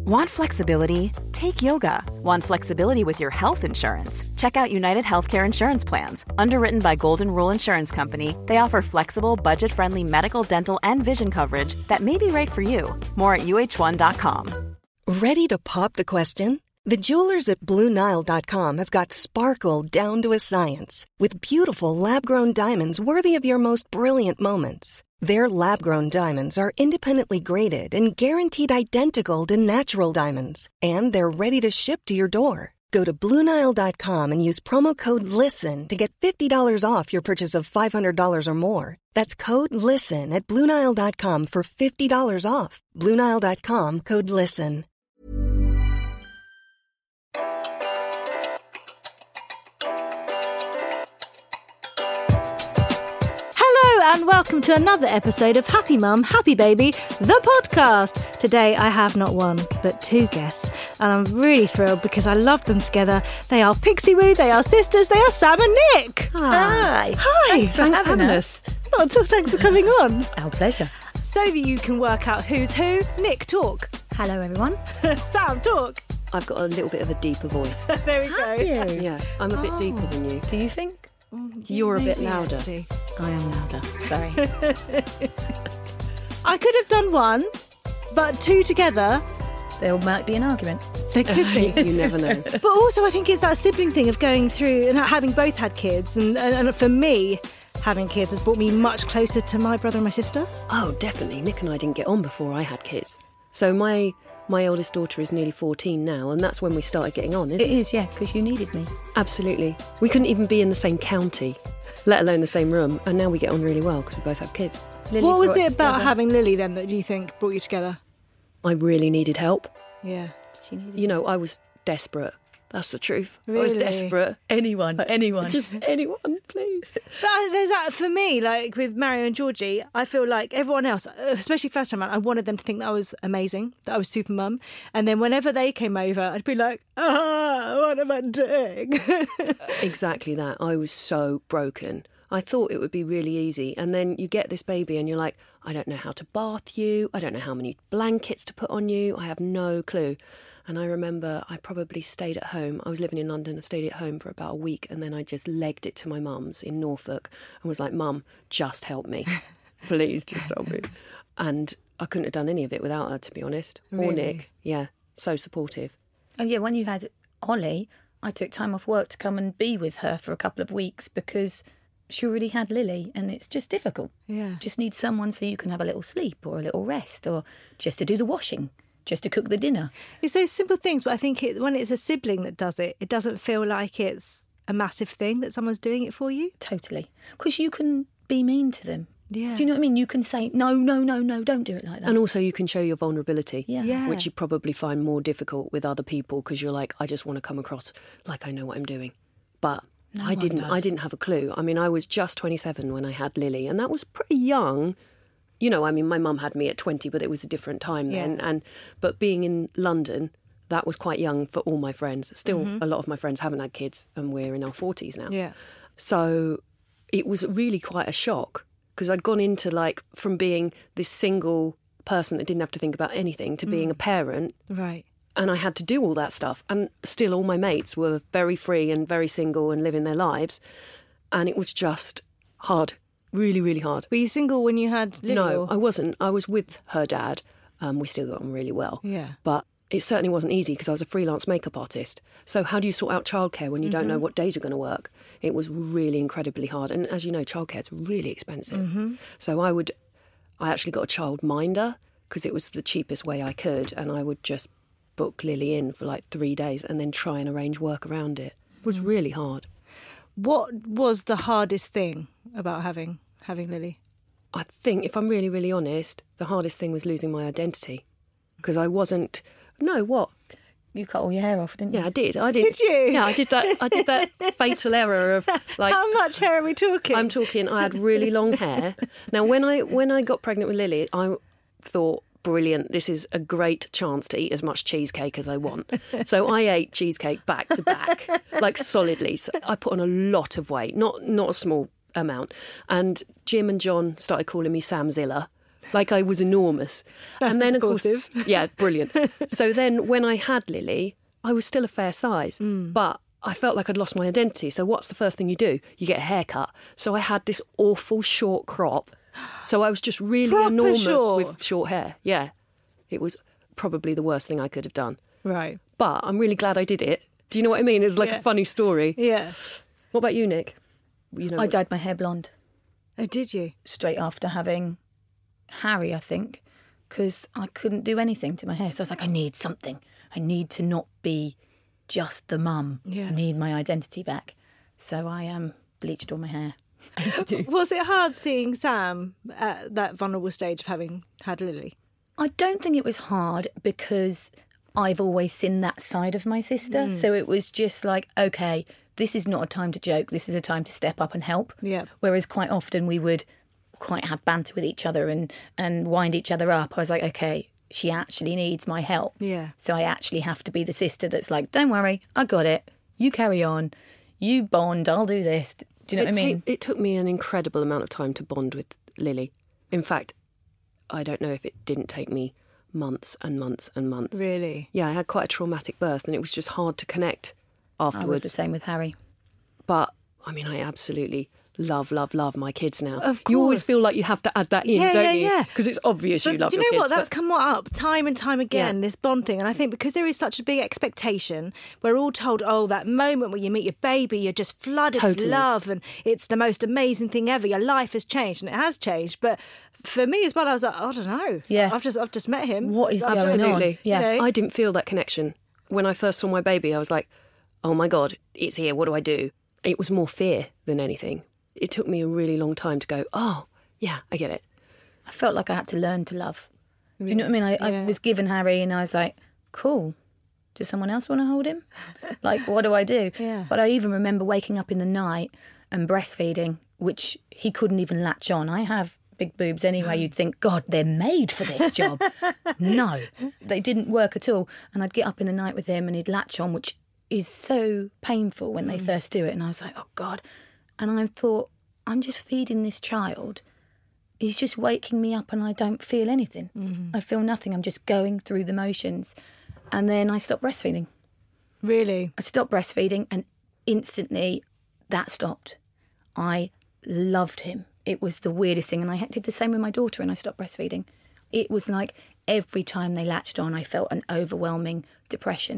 Want flexibility? Take yoga. Want flexibility with your health insurance? Check out United Healthcare Insurance Plans. Underwritten by Golden Rule Insurance Company, they offer flexible, budget-friendly medical, dental, and vision coverage that may be right for you. More at uh1.com. Ready to pop the question? The jewelers at BlueNile.com have got sparkle down to a science with beautiful lab-grown diamonds worthy of your most brilliant moments. Their lab-grown diamonds are independently graded and guaranteed identical to natural diamonds, and they're ready to ship to your door. Go to BlueNile.com and use promo code LISTEN to get $50 off your purchase of $500 or more. That's code LISTEN at BlueNile.com for $50 off. BlueNile.com, code LISTEN. And welcome to another episode of Happy Mum, Happy Baby, the podcast. Today I have not one, but two guests, and I'm really thrilled because I love them together. They are Pixie Woo, they are sisters, they are Sam and Nick. Hi. Hi. Thanks for having us. Not at all, thanks for coming on. Our pleasure. So that you can work out who's who, Nick, talk. Hello, everyone. Sam, talk. I've got a little bit of a deeper voice. There we go. Yeah, I'm a bit deeper than you. Do you think? You're a bit louder. I am louder. Sorry. I could have done one, but two together. There might be an argument. There could be. You never know. But also I think it's that sibling thing of going through and having both had kids. And for me, having kids has brought me much closer to my brother and my sister. Oh, definitely. Nick and I didn't get on before I had kids. So my oldest daughter is nearly 14 now, and that's when we started getting on, isn't it? It is, yeah, because you needed me. Absolutely. We couldn't even be in the same county, let alone the same room, and now we get on really well because we both have kids. Lily What was brought it us about together. having Lily then that you think brought you together? I really needed help. Yeah. She needed You know, I was desperate. That's the truth. I was Really? desperate. anyone. Just anyone, please. But there's that for me, like with Mario and Georgie, I feel like everyone else, especially first time around, I wanted them to think that I was amazing, that I was super mum. And then whenever they came over, I'd be like, what am I doing? Exactly that. I was so broken. I thought it would be really easy. And then you get this baby and you're like, I don't know how to bath you. I don't know how many blankets to put on you. I have no clue. And I remember I probably stayed at home. I was living in London. I stayed at home for about a week. And then I just legged it to my mum's in Norfolk and was like, Mum, just help me. Please just help me. And I couldn't have done any of it without her, to be honest. Or Really? Nick. Yeah, so supportive. Oh, yeah, when you had Ollie, I took time off work to come and be with her for a couple of weeks because she already had Lily, and it's just difficult. Yeah. Just need someone so you can have a little sleep or a little rest or just to do the washing, just to cook the dinner. It's those simple things, but I think when it's a sibling that does it, it doesn't feel like it's a massive thing that someone's doing it for you. Totally. Because you can be mean to them. Yeah. Do you know what I mean? You can say, no, don't do it like that. And also you can show your vulnerability, Yeah. which you probably find more difficult with other people because you're like, I just want to come across like I know what I'm doing. But No I one didn't. does. I didn't have a clue. I mean, I was just 27 when I had Lily, and that was pretty young. You know, I mean, my mum had me at 20, but it was a different time then. But being in London, that was quite young for all my friends. Still, a lot of my friends haven't had kids, and we're in our 40s now. Yeah. So it was really quite a shock because I'd gone into from being this single person that didn't have to think about anything to being a parent. Right. And I had to do all that stuff. And still all my mates were very free and very single and living their lives. And it was just hard, really, really hard. Were you single when you had Lily? No, or- I wasn't. I was with her dad. We still got on really well. Yeah. But it certainly wasn't easy because I was a freelance makeup artist. So how do you sort out childcare when you don't know what days you're going to work? It was really incredibly hard. And as you know, childcare is really expensive. So I actually got a childminder because it was the cheapest way I could. And I would just book Lily in for 3 days and then try and arrange work around it. It was really hard. What was the hardest thing about having Lily? I think, if I'm really, really honest, the hardest thing was losing my identity because I wasn't. No, what? You cut all your hair off, didn't you? Yeah, I did. I did. Did you? Yeah, I did that. I did that fatal error of How much hair are we talking? I'm talking. I had really long hair. Now, when I got pregnant with Lily, I thought, brilliant. This is a great chance to eat as much cheesecake as I want. So I ate cheesecake back to back, solidly. So I put on a lot of weight, not a small amount. And Jim and John started calling me Samzilla Like I was enormous. That's and then, of course, supportive. yeah, brilliant. So then when I had Lily, I was still a fair size, but I felt like I'd lost my identity. So what's the first thing you do? You get a haircut. So I had this awful short crop. So I was just really Proper enormous short. with short hair. Yeah. It was probably the worst thing I could have done. Right. But I'm really glad I did it. Do you know what I mean? It's like Yeah. a funny story. Yeah. What about you, Nick? You know, I dyed my hair blonde Oh, did you? straight after having Harry, I think, because I couldn't do anything to my hair. So I was like, I need something. I need to not be just the mum. Yeah. I need my identity back. So I bleached all my hair. As you do. Was it hard seeing Sam at that vulnerable stage of having had Lily? I don't think it was hard because I've always seen that side of my sister. So it was just like, okay, this is not a time to joke. This is a time to step up and help. Yeah. Whereas quite often we would quite have banter with each other and wind each other up. I was like, okay, she actually needs my help. Yeah. So I actually have to be the sister that's like, don't worry, I got it. You carry on. You bond. I'll do this. Do you know what I mean? It took me an incredible amount of time to bond with Lily. In fact, I don't know if it didn't take me months and months and months. Really? Yeah, I had quite a traumatic birth and it was just hard to connect I was afterwards. the same with Harry. But, I mean, I absolutely love my kids now. Of You always course. feel like you have to add that in, Yeah, don't yeah, you? yeah. Because it's obvious you But love do you your know kids. what? That's but- come up time and time again, Yeah. this bond thing. And I think because there is such a big expectation, we're all told, oh, that moment when you meet your baby, you're just flooded Totally. with love and it's the most amazing thing ever. Your life has changed, and it has changed. But for me as well, I was like, I don't know. Yeah. I've just met him. What is I've going just- on? Absolutely. Yeah. You know? I didn't feel that connection. When I first saw my baby, I was like, oh my God, it's here. What do I do? It was more fear than anything. It took me a really long time to go, oh, yeah, I get it. I felt like I had to learn to love. Do you know what I mean? I Yeah. was given Harry and I was like, cool. Does someone else want to hold him? Like, what do I do? Yeah. But I even remember waking up in the night and breastfeeding, which he couldn't even latch on. I have big boobs anyway. You'd think, God, they're made for this job. No, they didn't work at all. And I'd get up in the night with him and he'd latch on, which is so painful when they first do it. And I was like, oh, God. And I thought, I'm just feeding this child. He's just waking me up and I don't feel anything. I feel nothing. I'm just going through the motions. And then I stopped breastfeeding. Really? I stopped breastfeeding and instantly that stopped. I loved him. It was the weirdest thing. And I did the same with my daughter and I stopped breastfeeding. It was like every time they latched on, I felt an overwhelming depression.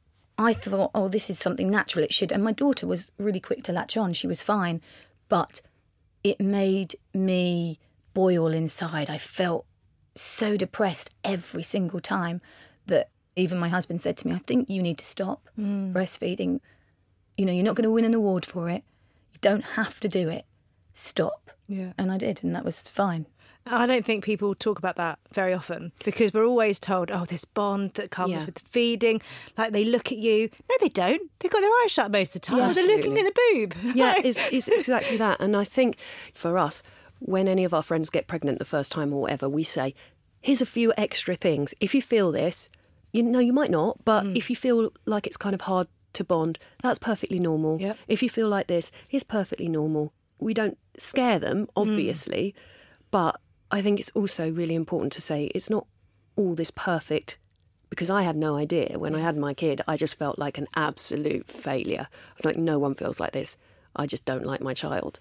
I thought, oh, this is something natural. It should. And my daughter was really quick to latch on. She was fine. But it made me boil inside. I felt so depressed every single time that even my husband said to me, I think you need to stop breastfeeding. You know, you're not going to win an award for it. You don't have to do it. Stop. Yeah. And I did, and that was fine. I don't think people talk about that very often because we're always told, oh, this bond that comes Yeah. with feeding. Like they look at you. No, they don't. They've got their eyes shut most of the time. Yeah, They're looking at absolutely. the boob. Yeah, it's exactly that. And I think for us, when any of our friends get pregnant the first time or whatever, we say, here's a few extra things. If you feel this, you know, you might not, but if you feel like it's kind of hard to bond, that's perfectly normal. Yep. If you feel like this, it's perfectly normal. We don't scare them, obviously, but I think it's also really important to say it's not all this perfect, because I had no idea. When I had my kid, I just felt like an absolute failure. I was like, no one feels like this. I just don't like my child.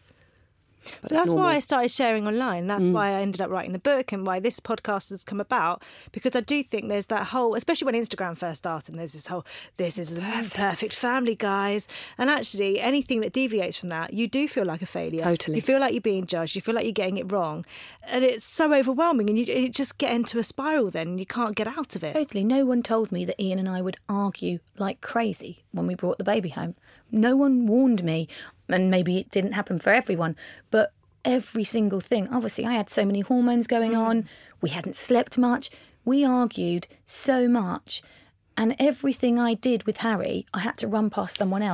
But it's That's normal. why I started sharing online. That's why I ended up writing the book and why this podcast has come about. Because I do think there's that whole, especially when Instagram first started, and there's this whole, this is a perfect family, guys. And actually, anything that deviates from that, you do feel like a failure. Totally. You feel like you're being judged. You feel like you're getting it wrong. And it's so overwhelming. And you just get into a spiral then and you can't get out of it. Totally. No one told me that Ian and I would argue like crazy when we brought the baby home. No one warned me, and maybe it didn't happen for everyone, but every single thing. Obviously, I had so many hormones going on. We hadn't slept much. We argued so much. And everything I did with Harry, I had to run past someone else.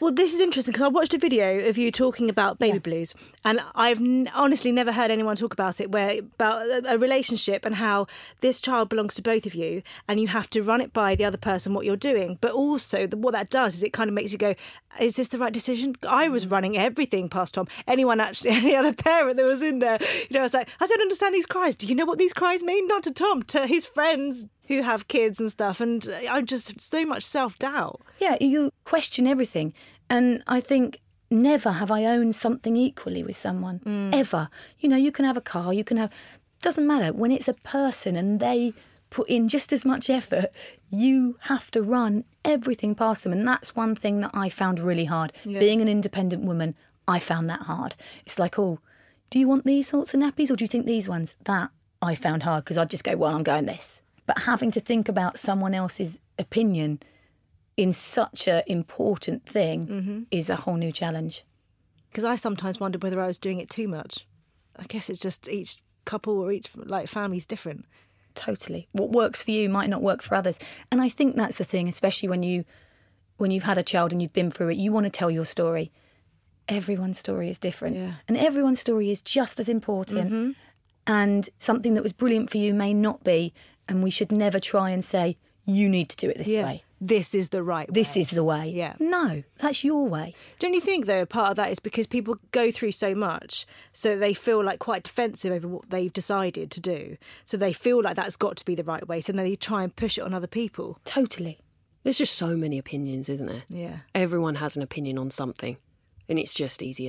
Well, this is interesting because I watched a video of you talking about baby blues, and I've honestly never heard anyone talk about it, about a relationship and how this child belongs to both of you, and you have to run it by the other person what you're doing. But also, what that does is it kind of makes you go, is this the right decision? I was running everything past Tom. Any other parent that was in there, I was like, I don't understand these cries. Do you know what these cries mean? Not to Tom, to his friends who have kids and stuff. And I'm just so much self-doubt. Yeah, you question everything. And I think never have I owned something equally with someone, ever. You can have a car, doesn't matter. When it's a person and they put in just as much effort, you have to run everything past them. And that's one thing that I found really hard. Yeah. Being an independent woman, I found that hard. It's like, do you want these sorts of nappies or do you think these ones? That I found hard because I'd just go, well, I'm going this. But having to think about someone else's opinion in such an important thing is a whole new challenge. Because I sometimes wondered whether I was doing it too much. I guess it's just each couple or each family is different. Totally. What works for you might not work for others. And I think that's the thing, especially when you've had a child and you've been through it, you want to tell your story. Everyone's story is different. Yeah. And everyone's story is just as important. And something that was brilliant for you may not be. And we should never try and say, you need to do it this way. This is the right way. This is the way. Yeah. No, that's your way. Don't you think, though, part of that is because people go through so much, so they feel like quite defensive over what they've decided to do. So they feel like that's got to be the right way. So then they try and push it on other people. Totally. There's just so many opinions, isn't there? Yeah. Everyone has an opinion on something. And it's just easier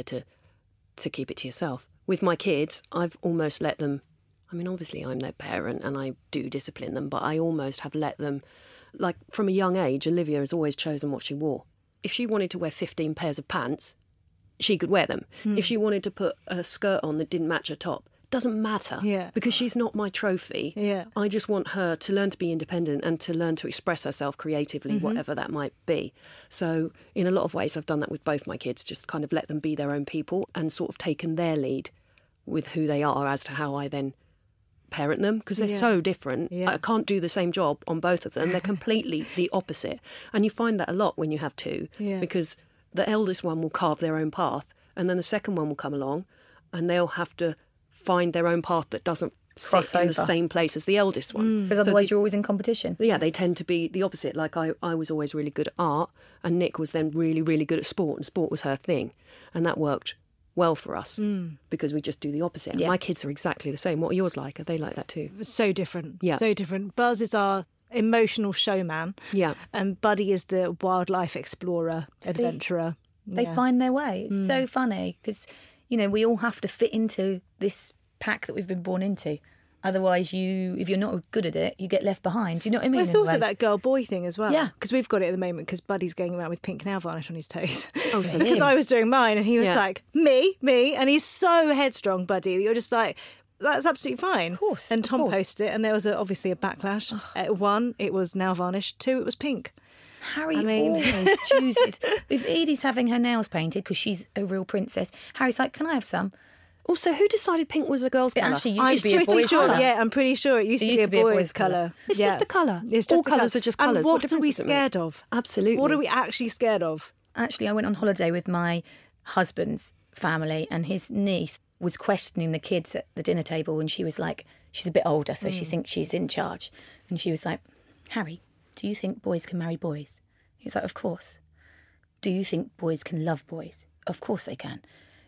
to keep it to yourself. With my kids, I've almost let them... I mean, obviously I'm their parent and I do discipline them, but I almost have let them, like from a young age, Olivia has always chosen what she wore. If she wanted to wear 15 pairs of pants, she could wear them. If she wanted to put a skirt on that didn't match her top, doesn't matter because she's not my trophy. Yeah. I just want her to learn to be independent and to learn to express herself creatively, whatever that might be. So in a lot of ways, I've done that with both my kids, just kind of let them be their own people and sort of taken their lead with who they are as to how I then parent them, because they're so different. I can't do the same job on both of them. They're completely the opposite. And you find that a lot when you have two, because the eldest one will carve their own path and then the second one will come along and they'll have to find their own path that doesn't sit in the same place as the eldest one. Because otherwise you're always in competition. Yeah, they tend to be the opposite. Like I was always really good at art and Nick was then really, really good at sport, and sport was her thing. And that worked well for us because we just do the opposite. And my kids are exactly the same. What are yours like? Are they like that too? So different. Yeah. So different. Buzz is our emotional showman. Yeah. And Buddy is the wildlife explorer, adventurer. They find their way. It's so funny because, we all have to fit into this pack that we've been born into. Otherwise, if you're not good at it, you get left behind. Do you know what I mean? Well, it's also that girl-boy thing as well. Yeah. Because we've got it at the moment because Buddy's going around with pink nail varnish on his toes. Oh, so because I was doing mine and he was like, me. And he's so headstrong, Buddy. You're just like, that's absolutely fine. Of course. And Tom posted it and there was obviously a backlash. At 1, it was nail varnish. 2, it was pink. Harry always chooses. If Edie's having her nails painted because she's a real princess, Harry's like, can I have some? Also, who decided pink was a girl's colour? Actually used to be a boy's colour. Yeah, I'm pretty sure it used to be a boy's colour. It's just a colour. All colours are just colours. And what are we scared of? Absolutely. What are we actually scared of? Actually, I went on holiday with my husband's family and his niece was questioning the kids at the dinner table and she was like, she's a bit older, so she thinks she's in charge. And she was like, Harry, do you think boys can marry boys? He's like, of course. Do you think boys can love boys? Of course they can.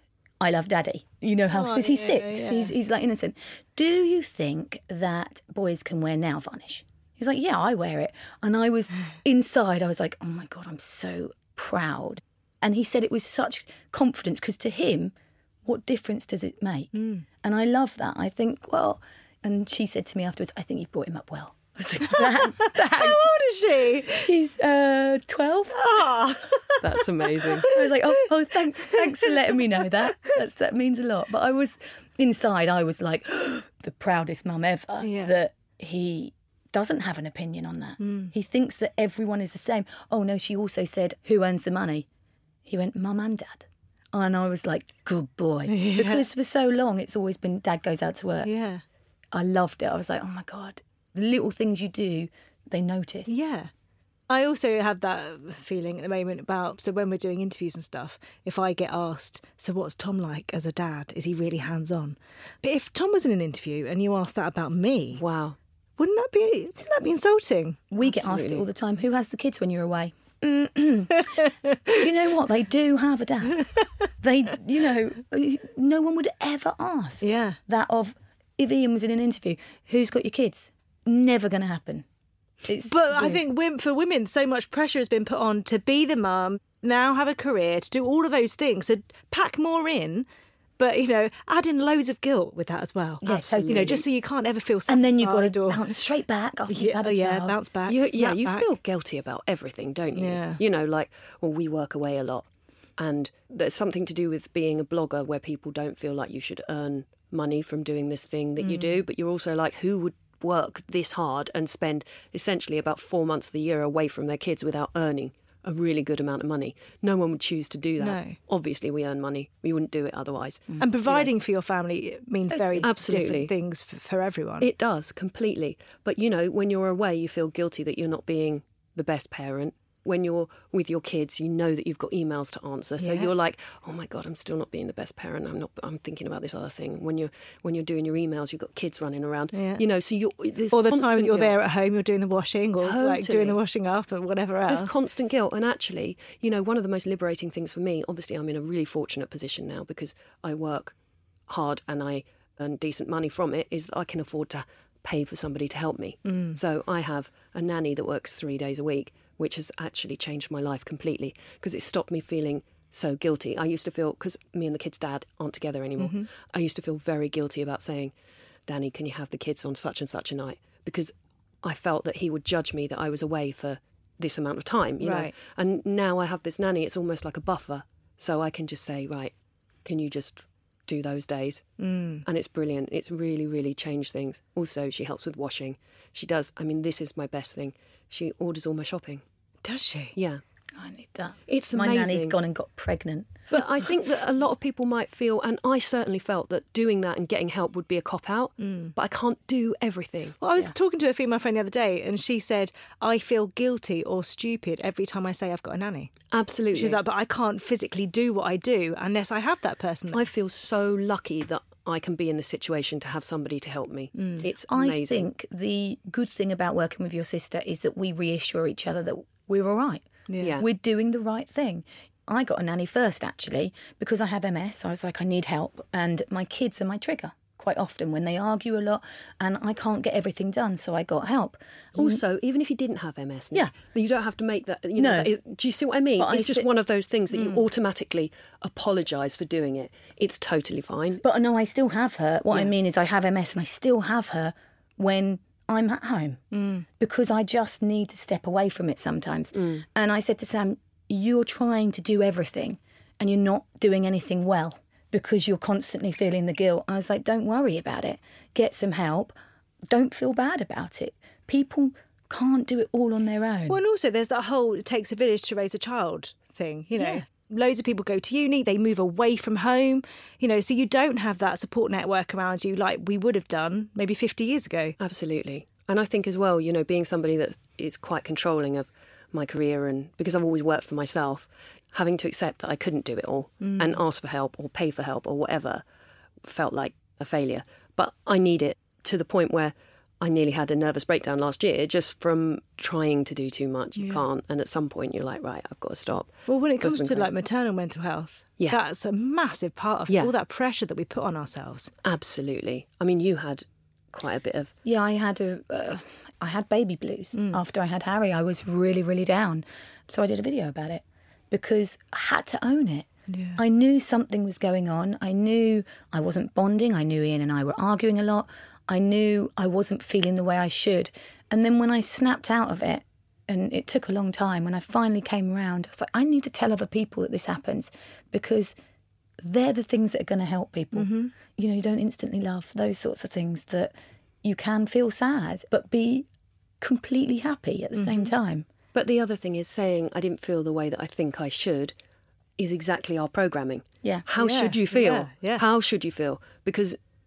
I love Daddy. You know how, because he's 6. Yeah. He's like innocent. Do you think that boys can wear nail varnish? He's like, yeah, I wear it. And I was inside, I was like, oh my God, I'm so proud. And he said it was such confidence because to him, what difference does it make? And I love that. I think, well, and she said to me afterwards, I think you've brought him up well. I was like, how old is she? She's 12. Oh. That's amazing. I was like, oh, thanks for letting me know that. That means a lot. But I was inside, I was like, the proudest mum ever that he doesn't have an opinion on that. He thinks that everyone is the same. Oh no, she also said, who earns the money? He went, Mum and Dad. And I was like, good boy. Yeah. Because for so long, it's always been Dad goes out to work. Yeah. I loved it. I was like, oh my God. The little things you do, they notice. Yeah. I also have that feeling at the moment about, so when we're doing interviews and stuff, if I get asked, so what's Tom like as a dad? Is he really hands-on? But if Tom was in an interview and you asked that about me, Wow. wouldn't that be insulting? We get asked it all the time. Who has the kids when you're away? You know what? They do have a dad. No one would ever ask that of, if Ian was in an interview, who's got your kids? Never going to happen. But I think for women, so much pressure has been put on to be the mum, now have a career, to do all of those things, so pack more in, but, add in loads of guilt with that as well. Yeah, totally. Just so you can't ever feel satisfied. And then you've got to bounce straight back after you've had a child. Bounce back. You back. feel guilty about everything, don't you? Yeah. We work away a lot. And there's something to do with being a blogger where people don't feel like you should earn money from doing this thing that you do. But you're also like, who would work this hard and spend essentially about 4 months of the year away from their kids without earning a really good amount of money? No one would choose to do that. No. Obviously, we earn money. We wouldn't do it otherwise. And providing for your family means very Absolutely. different things for everyone. It does, completely. But, when you're away, you feel guilty that you're not being the best parent. When you're with your kids, you know that you've got emails to answer. So you're like, oh my God, I'm still not being the best parent. I'm thinking about this other thing. When you're doing your emails, you've got kids running around. Yeah. So there's or the constant time that you're guilt. there at home, you're doing the washing or like Totally. doing the washing up or whatever else. There's constant guilt. And actually, one of the most liberating things for me, obviously I'm in a really fortunate position now because I work hard and I earn decent money from it, is that I can afford to pay for somebody to help me. So I have a nanny that works 3 days a week, which has actually changed my life completely because it stopped me feeling so guilty. I used to feel, because me and the kid's dad aren't together anymore, I used to feel very guilty about saying, Danny, can you have the kids on such and such a night? Because I felt that he would judge me that I was away for this amount of time, you know. And now I have this nanny, it's almost like a buffer. So I can just say, right, can you just do those days? And it's brilliant. It's really, really changed things. Also, she helps with washing. She does. I mean, this is my best thing. She orders all my shopping. Does she? Yeah. I need that. It's My amazing. nanny's gone and got pregnant. But I think that a lot of people might feel, and I certainly felt, that doing that and getting help would be a cop-out. But I can't do everything. Well, I was talking to a female friend the other day and she said, I feel guilty or stupid every time I say I've got a nanny. Absolutely. She's like, but I can't physically do what I do unless I have that person. I feel so lucky that I can be in the situation to have somebody to help me. It's amazing. I think the good thing about working with your sister is that we reassure each other that we're all right. Yeah. We're doing the right thing. I got a nanny first, actually, because I have MS. I was like, I need help. And my kids are my trigger quite often when they argue a lot and I can't get everything done. So I got help. Also, even if you didn't have MS, Nick, you don't have to make that, No. that do you see what I mean? But It's just one of those things that you automatically apologise for doing it. It's totally fine. But no, I still have her. What I mean is I have MS and I still have her when I'm at home because I just need to step away from it sometimes. And I said to Sam, you're trying to do everything and you're not doing anything well because you're constantly feeling the guilt. I was like, don't worry about it. Get some help. Don't feel bad about it. People can't do it all on their own. Well, and also there's that whole it takes a village to raise a child thing, Yeah. Loads of people go to uni, they move away from home, so you don't have that support network around you like we would have done maybe 50 years ago. Absolutely. And I think as well, being somebody that is quite controlling of my career, and because I've always worked for myself, having to accept that I couldn't do it all and ask for help or pay for help or whatever felt like a failure. But I need it to the point where I nearly had a nervous breakdown last year just from trying to do too much. You can't. And at some point you're like, right, I've got to stop. Well, when it comes to like maternal mental health, that's a massive part of all that pressure that we put on ourselves. Absolutely. I mean, you had quite a bit of... Yeah, I had baby blues. After I had Harry, I was really, really down. So I did a video about it because I had to own it. Yeah. I knew something was going on. I knew I wasn't bonding. I knew Ian and I were arguing a lot. I knew I wasn't feeling the way I should. And then when I snapped out of it, and it took a long time, when I finally came around, I was like, I need to tell other people that this happens because they're the things that are going to help people. You don't instantly love, those sorts of things that you can feel sad, but be completely happy at the same time. But the other thing is saying I didn't feel the way that I think I should is exactly our programming. Yeah. How should you feel? Yeah. How should you feel? Because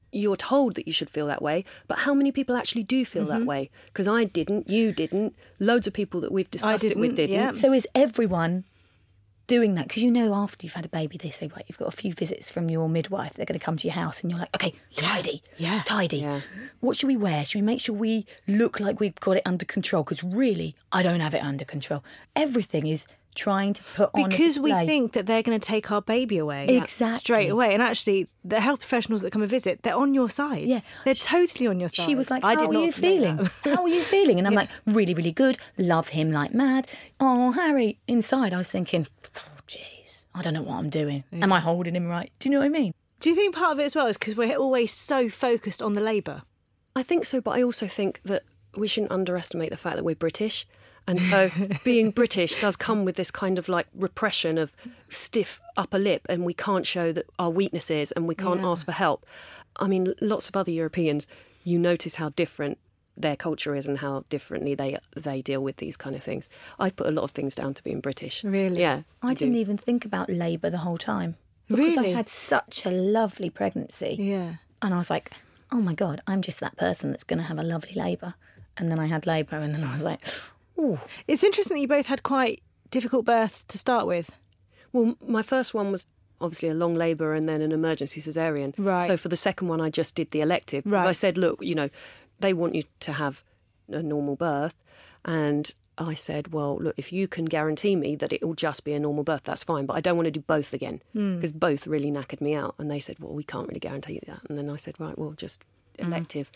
you're told that you should feel that way, but how many people actually do feel that way? Because I didn't, you didn't, loads of people that we've discussed it with didn't. Yeah. So is everyone doing that? Because after you've had a baby, they say, right, you've got a few visits from your midwife. They're going to come to your house and you're like, okay, tidy. Yeah. Tidy. Yeah. What should we wear? Should we make sure we look like we've got it under control? Because really, I don't have it under control. Everything is trying to put on a because we display. think that they're going to take our baby away. Exactly. Straight away. And actually, the health professionals that come and visit, they're on your side. Yeah. They're totally on your side. She was like, I how did are not you know feeling? that. How are you feeling? And I'm like, really, really good. Love him like mad. Oh, Harry. Inside, I was thinking, oh, jeez, I don't know what I'm doing. Am I holding him right? Do you know what I mean? Do you think part of it as well is because we're always so focused on the labour? I think so, but I also think that we shouldn't underestimate the fact that we're British. And so being British does come with this kind of like repression of stiff upper lip, and we can't show that our weaknesses and we can't ask for help. I mean, lots of other Europeans, you notice how different their culture is and how differently they deal with these kind of things. I put a lot of things down to being British. Really? Yeah. I didn't even think about labour the whole time. Because I Really? had such a lovely pregnancy. Yeah. And I was like, oh my God, I'm just that person that's going to have a lovely labour. And then I had labour and then I was like, ooh. It's interesting that you both had quite difficult births to start with. Well, my first one was obviously a long labour and then an emergency caesarean. Right. So for the second one, I just did the elective. Because Right. I said, look, they want you to have a normal birth. And I said, well, look, if you can guarantee me that it will just be a normal birth, that's fine. But I don't want to do both again because both really knackered me out. And they said, well, we can't really guarantee that. And then I said, right, well, just elective.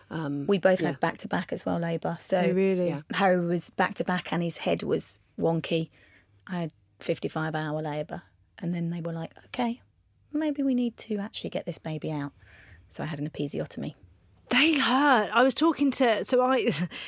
We both had back-to-back as well, labour. So Oh, really? Yeah. Harry was back-to-back and his head was wonky. I had 55-hour labour. And then they were like, OK, maybe we need to actually get this baby out. So I had an episiotomy. They hurt. I was talking to... So I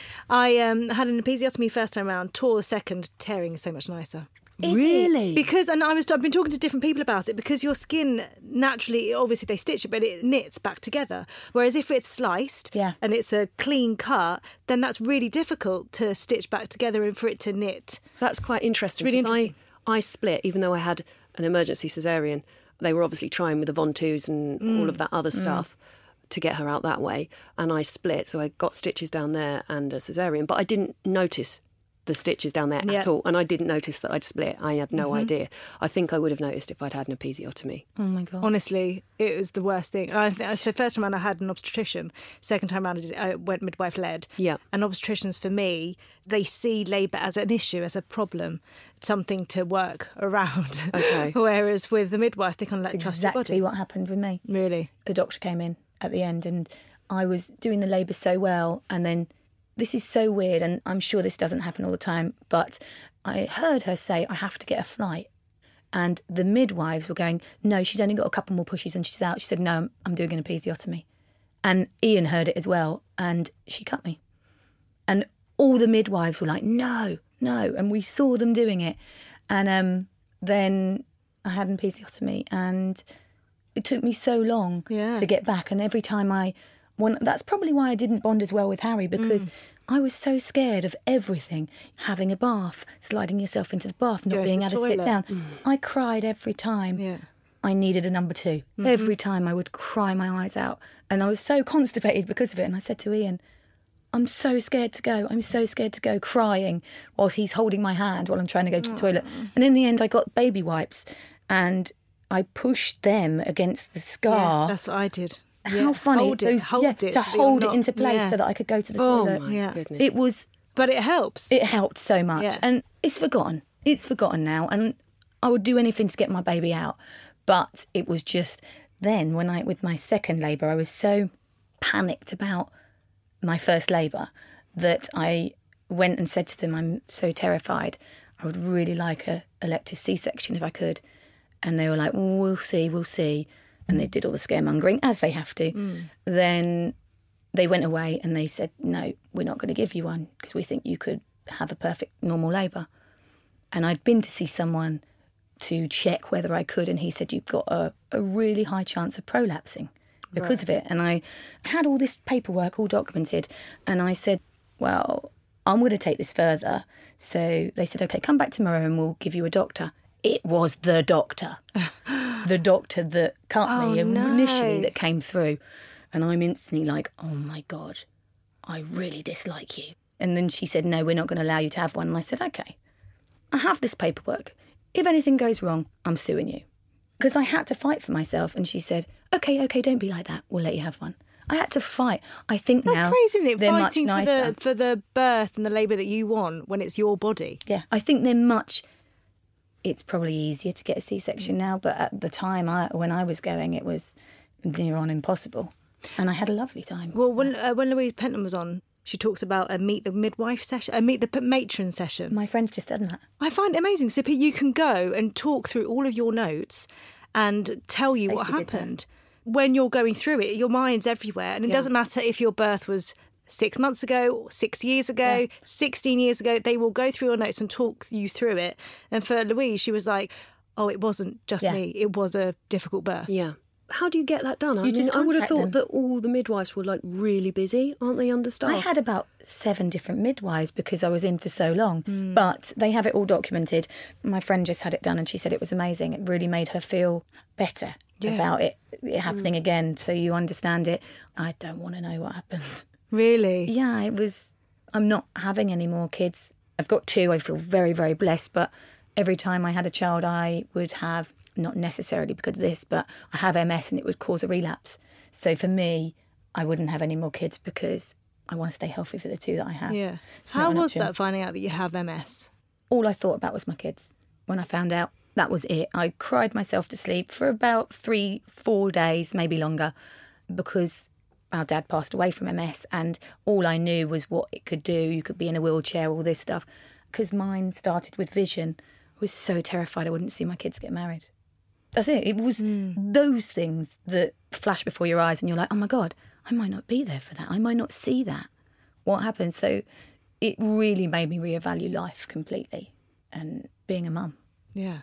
had an episiotomy first time round, tore the second. Tearing is so much nicer. Really? Because, and I've been talking to different people about it, because your skin naturally, obviously they stitch it, but it knits back together. Whereas if it's sliced and it's a clean cut, then that's really difficult to stitch back together and for it to knit. That's quite interesting. It's really 'cause interesting. I split, even though I had an emergency caesarean. They were obviously trying with the Von-2s and all of that other stuff to get her out that way. And I split, so I got stitches down there and a caesarean. But I didn't notice the stitches down there at all. And I didn't notice that I'd split. I had no idea. I think I would have noticed if I'd had an episiotomy. Oh, my God. Honestly, it was the worst thing. And so first time round I had an obstetrician. Second time round I went midwife-led. Yeah. And obstetricians, for me, they see labour as an issue, as a problem, something to work around. Okay. Whereas with the midwife, they kind of That's trust your exactly body. what happened with me. Really? The doctor came in at the end and I was doing the labour so well, and then this is so weird, and I'm sure this doesn't happen all the time, but I heard her say, I have to get a flight. And the midwives were going, no, she's only got a couple more pushes and she's out. She said, no, I'm doing an episiotomy. And Ian heard it as well, and she cut me. And all the midwives were like, no. And we saw them doing it. And then I had an episiotomy, and it took me so long to get back. And every time that's probably why I didn't bond as well with Harry, because I was so scared of everything. Having a bath, sliding yourself into the bath, not being able to sit down. I cried every time I needed a number 2. Every time I would cry my eyes out. And I was so constipated because of it. And I said to Ian, I'm so scared to go. I'm so scared to go, crying whilst he's holding my hand while I'm trying to go to the toilet. And in the end, I got baby wipes and I pushed them against the scar. Yeah, that's what I did. How funny. Hold it to hold it into place so that I could go to the toilet. Oh, my goodness. It was... But it helps. It helped so much. Yeah. And it's forgotten. It's forgotten now. And I would do anything to get my baby out. But it was just then, with my second labour, I was so panicked about my first labour that I went and said to them, I'm so terrified. I would really like a elective C-section if I could. And they were like, well, we'll see. And they did all the scaremongering, as they have to. Then they went away and they said, no, we're not going to give you one because we think you could have a perfect normal labour. And I'd been to see someone to check whether I could, and he said, you've got a really high chance of prolapsing because of it. And I had all this paperwork all documented, and I said, well, I'm going to take this further. So they said, OK, come back tomorrow and we'll give you a doctor. It was the doctor. The doctor that cut me initially that came through. And I'm instantly like, oh my God, I really dislike you. And then she said, no, we're not going to allow you to have one. And I said, okay, I have this paperwork. If anything goes wrong, I'm suing you. Because I had to fight for myself. And she said, okay, don't be like that. We'll let you have one. I had to fight. I think That's now crazy, isn't it? they're Fighting much nicer. for the birth and the labour that you want when it's your body. Yeah, I think they're much... It's probably easier to get a C-section now, but at the time when I was going, it was near on impossible. And I had a lovely time. Well, when Louise Penton was on, she talks about a meet the midwife session, a meet the matron session. My friend's just done that. I find it amazing. So you can go and talk through all of your notes and tell you what Stacey did that. happened. When you're going through it, your mind's everywhere. And it doesn't matter if your birth was 6 months ago, 6 years ago, 16 years ago. They will go through your notes and talk you through it. And for Louise, she was like, oh, it wasn't just me. It was a difficult birth. Yeah. How do you get that done? I just would have contact thought them. that all the midwives were like really busy, aren't they, understaffed? I had about 7 different midwives because I was in for so long, but they have it all documented. My friend just had it done and she said it was amazing. It really made her feel better about it happening again, so you understand it. I don't want to know what happened. Really? Yeah, it was... I'm not having any more kids. I've got 2. I feel very, very blessed, but every time I had a child, I would have... not necessarily because of this, but I have MS and it would cause a relapse. So for me, I wouldn't have any more kids because I want to stay healthy for the 2 that I have. Yeah. It's not How an was option. that, finding out that you have MS? All I thought about was my kids. When I found out, that was it. I cried myself to sleep for about 3-4 days, maybe longer, because our dad passed away from MS and all I knew was what it could do. You could be in a wheelchair, all this stuff. Because mine started with vision. I was so terrified I wouldn't see my kids get married. That's it. It was those things that flash before your eyes and you're like, oh my God, I might not be there for that. I might not see that. What happened? So it really made me reevaluate life completely. And being a mum Yeah.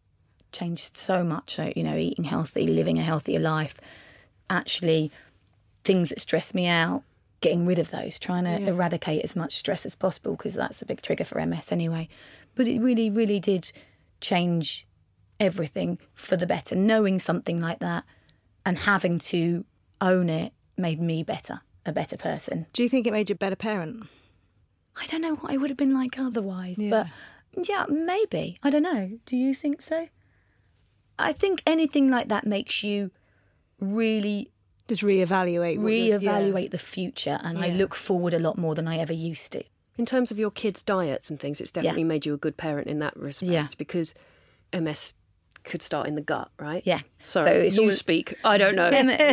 changed so much. So, eating healthy, living a healthier life, actually things that stress me out, getting rid of those, trying to eradicate as much stress as possible because that's a big trigger for MS anyway. But it really, really did change everything for the better. Knowing something like that and having to own it made me a better person. Do you think it made you a better parent? I don't know what I would have been like otherwise, but yeah, maybe. I don't know. Do you think so? I think anything like that makes you really Just reevaluate the future, and I look forward a lot more than I ever used to. In terms of your kids' diets and things, it's definitely made you a good parent in that respect because MS could start in the gut, right? Yeah. Sorry, So it's you all- speak. I don't know.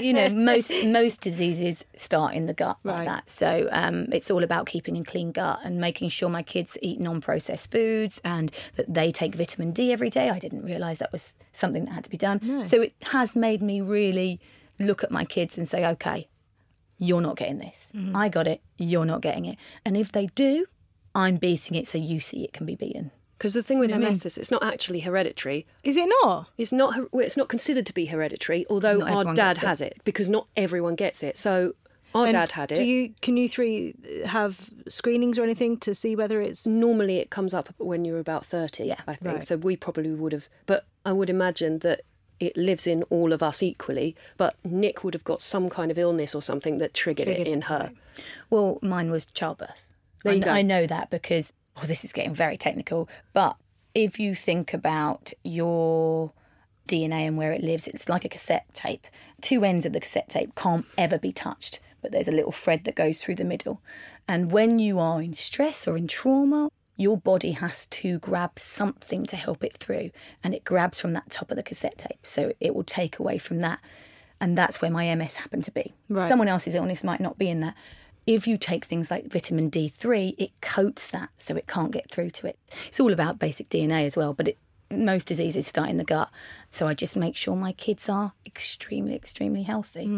Most diseases start in the gut like Right. that. So it's all about keeping a clean gut and making sure my kids eat non-processed foods and that they take vitamin D every day. I didn't realise that was something that had to be done. No. So it has made me really look at my kids and say, okay, you're not getting this. I got it, you're not getting it. And if they do, I'm beating it so you see it can be beaten. Because the thing with What do you MS is it's not actually hereditary. Is it not? It's not considered to be hereditary, although Not our everyone dad gets it. has it, because not everyone gets it. So our And dad had it. Can you 3 have screenings or anything to see whether it's... Normally it comes up when you're about 30, I think. Right. So we probably would have... But I would imagine that it lives in all of us equally. But Nick would have got some kind of illness or something that triggered it in her. Well, mine was childbirth. There you go. I know that because, this is getting very technical, but if you think about your DNA and where it lives, it's like a cassette tape. 2 ends of the cassette tape can't ever be touched, but there's a little thread that goes through the middle. And when you are in stress or in trauma, your body has to grab something to help it through, and it grabs from that top of the cassette tape. So it will take away from that. And that's where my MS happened to be. Right. Someone else's illness might not be in that. If you take things like vitamin D3, it coats that so it can't get through to it. It's all about basic DNA as well, but most diseases start in the gut. So I just make sure my kids are extremely, extremely healthy.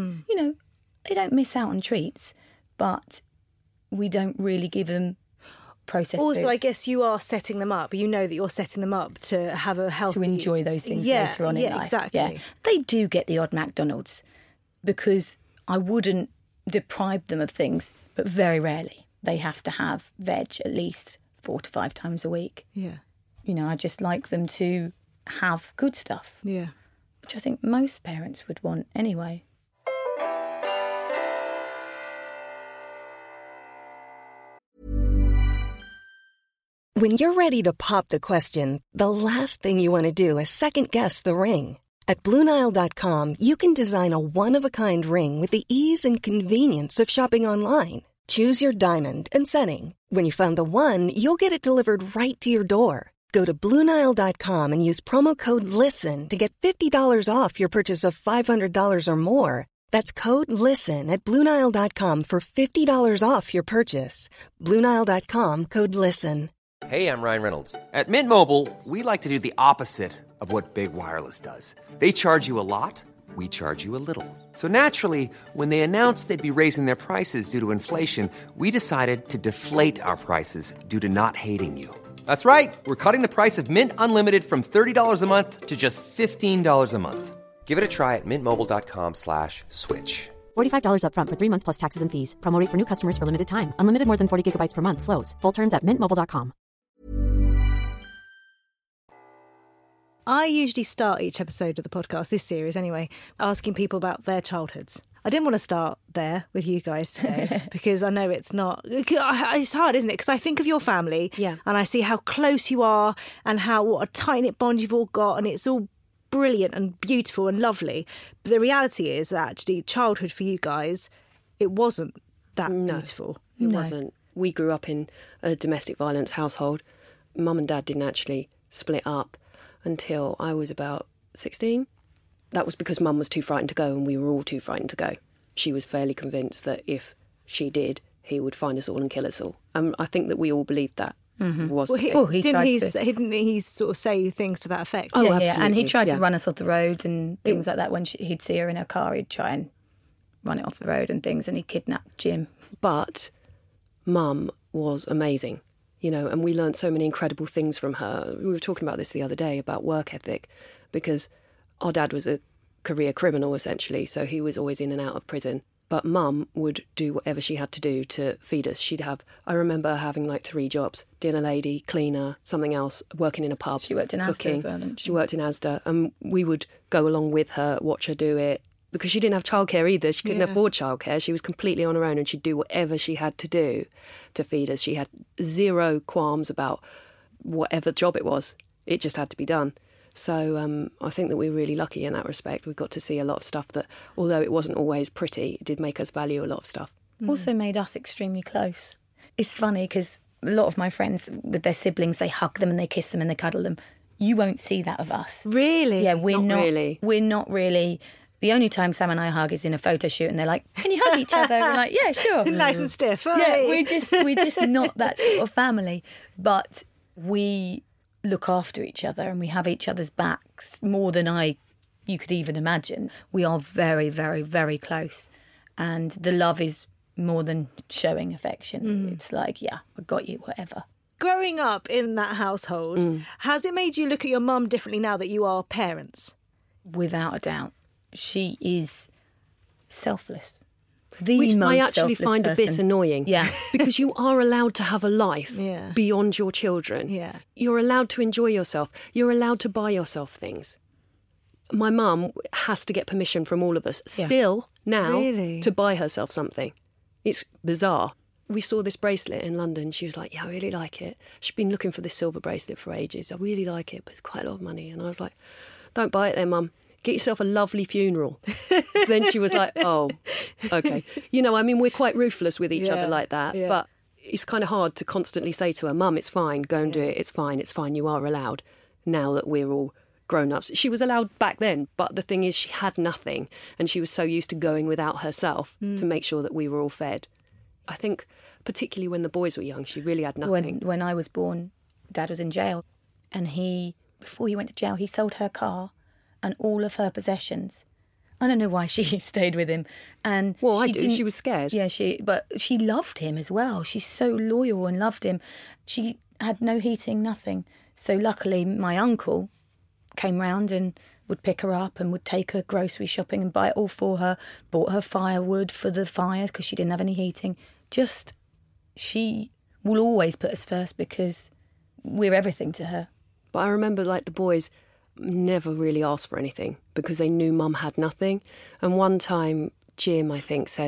They don't miss out on treats, but we don't really give them processed Also, food I guess you are setting them up. You know that you're setting them up to have a healthy... to enjoy those things later on in life. Exactly. Yeah, they do get the odd McDonald's because I wouldn't deprive them of things, but very rarely. They have to have veg at least 4 to 5 times a week. Yeah. I just like them to have good stuff, Yeah. which I think most parents would want anyway. When you're ready to pop the question, the last thing you want to do is second-guess the ring. At BlueNile.com, you can design a one-of-a-kind ring with the ease and convenience of shopping online. Choose your diamond and setting. When you find the one, you'll get it delivered right to your door. Go to BlueNile.com and use promo code LISTEN to get $50 off your purchase of $500 or more. That's code LISTEN at BlueNile.com for $50 off your purchase. BlueNile.com, code LISTEN. Hey, I'm Ryan Reynolds. At Mint Mobile, we like to do the opposite of what Big Wireless does. They charge you a lot, we charge you a little. So naturally, when they announced they'd be raising their prices due to inflation, we decided to deflate our prices due to not hating you. That's right. We're cutting the price of Mint Unlimited from $30 a month to just $15 a month. Give it a try at mintmobile.com/switch. $45 up front for 3 months plus taxes and fees. Promo rate for new customers for limited time. Unlimited more than 40 gigabytes per month. Slows full terms at mintmobile.com. I usually start each episode of the podcast, this series anyway, asking people about their childhoods. I didn't want to start there with you guys today because I know it's not... It's hard, isn't it? Because I think of your family and I see how close you are and what a tight-knit bond you've all got, and it's all brilliant and beautiful and lovely. But the reality is that actually childhood for you guys, it wasn't that beautiful. It wasn't. We grew up in a domestic violence household. Mum and Dad didn't actually split up until I was about 16. That was because Mum was too frightened to go and we were all too frightened to go. She was fairly convinced that if she did, he would find us all and kill us all. I think that we all believed that. Was didn't he sort of say things to that effect? Oh, yeah, and he tried to run us off the road and things like that. When he'd see her in her car, he'd try and run it off the road and things, and he kidnapped Jim. But Mum was amazing, you know, and we learned so many incredible things from her. We were talking about this the other day about work ethic, because our dad was a career criminal essentially, so he was always in and out of prison. But Mum would do whatever she had to do to feed us. I remember having like 3 jobs: dinner lady, cleaner, something else, working in a pub. She worked in Asda as well, didn't she? She worked in Asda, and we would go along with her, watch her do it, because she didn't have childcare either. She couldn't afford childcare. She was completely on her own, and she'd do whatever she had to do to feed us. She had zero qualms about whatever job it was. It just had to be done. So I think that we're really lucky in that respect. We got to see a lot of stuff that, although it wasn't always pretty, it did make us value a lot of stuff. Also made us extremely close. It's funny because a lot of my friends with their siblings, they hug them and they kiss them and they cuddle them. You won't see that of us. Really? Yeah, we're not really. We're not really. The only time Sam and I hug is in a photo shoot and they're like, can you hug each other? We're like, yeah, sure. Nice and stiff. Yeah, we're just not that sort of family. But we look after each other and we have each other's backs more than you could even imagine. We are very, very, very close, and the love is more than showing affection. It's like, yeah, I got you, whatever. Growing up in that household, has it made you look at your mum differently now that you are parents? Without a doubt. She is selfless. Which I actually find a bit annoying. Yeah. Because you are allowed to have a life beyond your children. Yeah. You're allowed to enjoy yourself. You're allowed to buy yourself things. My mum has to get permission from all of us still now to buy herself something. It's bizarre. We saw this bracelet in London. She was like, yeah, I really like it. She'd been looking for this silver bracelet for ages. I really like it, but it's quite a lot of money. And I was like, don't buy it then, Mum. Get yourself a lovely funeral. Then she was like, oh, okay. You know, I mean, we're quite ruthless with each other like that. Yeah. But it's kind of hard to constantly say to her, Mum, it's fine, go and do it. It's fine, you are allowed. Now that we're all grown-ups. She was allowed back then, but the thing is she had nothing. And she was so used to going without herself to make sure that we were all fed. I think particularly when the boys were young, she really had nothing. When I was born, Dad was in jail. And before he went to jail, he sold her car and all of her possessions. I don't know why she stayed with him. And well, I do. She was scared. Yeah, but she loved him as well. She's so loyal and loved him. She had no heating, nothing. So luckily, my uncle came round and would pick her up and would take her grocery shopping and buy it all for her. Bought her firewood for the fire because she didn't have any heating. She will always put us first because we're everything to her. But I remember, like, the boys never really asked for anything because they knew Mum had nothing. And one time Jim, I think, said,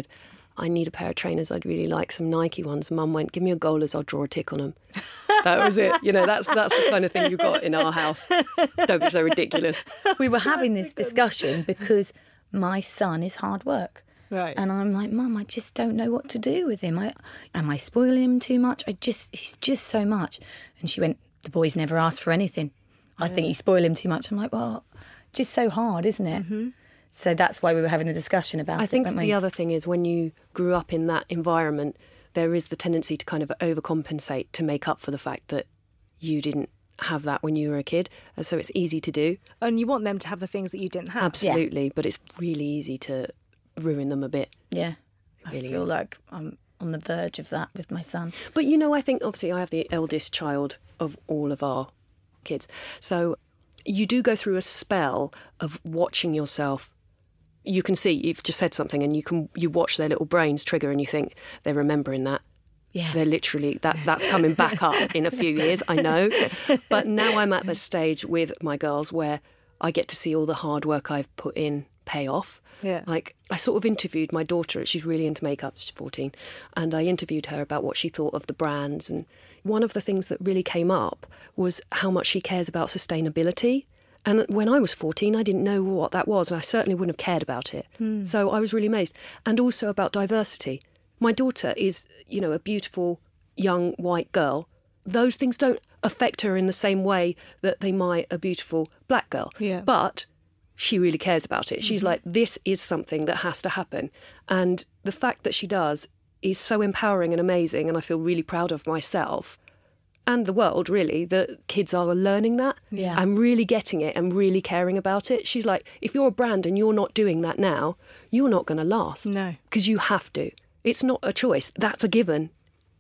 I need a pair of trainers. I'd really like some Nike ones. Mum went, give me a Golas, I'll draw a tick on them. That was it. You know, that's the kind of thing you've got in our house. Don't be so ridiculous. We were having this discussion because my son is hard work. Right. And I'm like, Mum, I just don't know what to do with him. Am I spoiling him too much? He's just so much. And she went, the boy's never asked for anything. I think you spoil him too much. I'm like, well, just so hard, isn't it? Mm-hmm. So that's why we were having a discussion about it. I think the other thing is when you grew up in that environment, there is the tendency to kind of overcompensate to make up for the fact that you didn't have that when you were a kid. And so it's easy to do. And you want them to have the things that you didn't have. Absolutely. Yeah. But it's really easy to ruin them a bit. Yeah. Really I feel like I'm on the verge of that with my son. But, you know, I think obviously I have the eldest child of all of our kids. So you do go through a spell of watching yourself. You can see you've just said something and you watch their little brains trigger and you think they're remembering that. Yeah. They're literally, that's coming back up in a few years, I know. But now I'm at the stage with my girls where I get to see all the hard work I've put in pay off. Yeah. Like, I sort of interviewed my daughter. She's really into makeup. She's 14. And I interviewed her about what she thought of the brands. And one of the things that really came up was how much she cares about sustainability. And when I was 14, I didn't know what that was. I certainly wouldn't have cared about it. So I was really amazed. And also about diversity. My daughter is, you know, a beautiful young white girl. Those things don't affect her in the same way that they might a beautiful black girl. Yeah. But she really cares about it. She's like, this is something that has to happen. And the fact that she does is so empowering and amazing. And I feel really proud of myself and the world, really, that kids are learning that. Yeah. I'm really getting it and really caring about it. She's like, if you're a brand and you're not doing that now, you're not going to last. No. Because you have to. It's not a choice. That's a given.